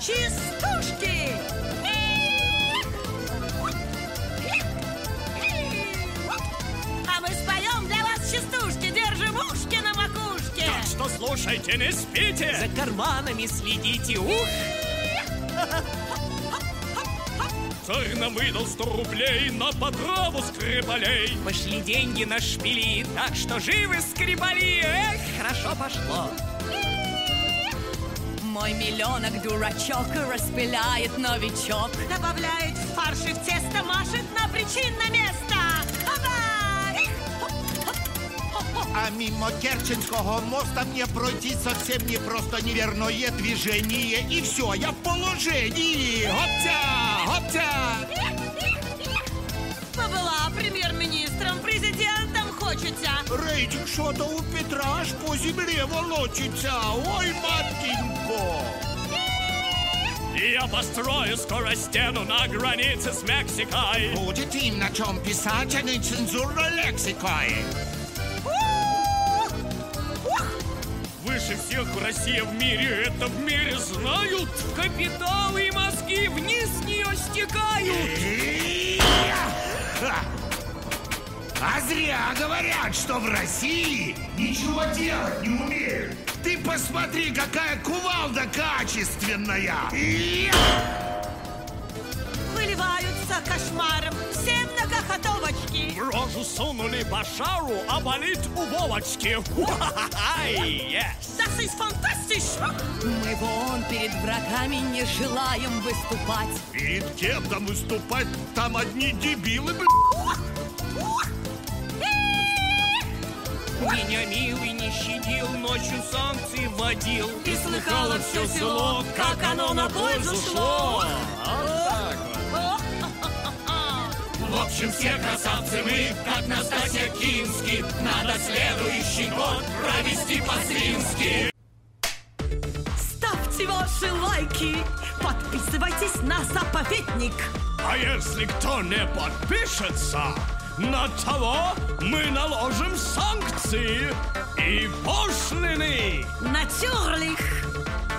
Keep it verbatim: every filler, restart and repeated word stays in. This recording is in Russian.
Частушки! А мы споем для вас частушки, держим ушки на макушке. Так что слушайте, не спите. За карманами следите, ух! Царь нам выдал сто рублей на потраву скрипалей. Пошли деньги на шпили, так что живы скрипали. Эх, хорошо пошло. Мой миллионок дурачок распыляет новичок. Добавляет в фарш и в тесто, машет на причинное место. А мимо Керченского моста мне пройти совсем непросто. Неверное движение, и все, я в положении. Гоптя, гоптя. Побыла премьер-министром, президентом хочется. Рейтинг что-то у Петра аж по земле волочится. Ой, маткинько. Я построю скоро стену на границе с Мексикой. Будет им на чем писать, а не цензурной лексикой. Выше всех Россия в мире, это в мире знают. Капиталы и мозги вниз с нее стекают. А зря говорят, что в России ничего делать не умеют. Ты посмотри, какая кувалда качественная. Выливаются кошмаром все многоходовочки. В рожу сунули Башару, а болит у Вовочки. Das ist fantastisch! Мы вон перед врагами не желаем выступать. Перед кем там выступать? Там одни дебилы, блядь. Меня милый не щадил, ночью санкции вводил. И слыхало все село, как оно на пользу шло. В общем, все красавцы мы, как Настасья Кински. Надо следующий год провести по-свински. Ставьте ваши лайки, подписывайтесь на заповедник. А если кто не подпишется, на того мы наложим санкции и пошлины. Натюрлих.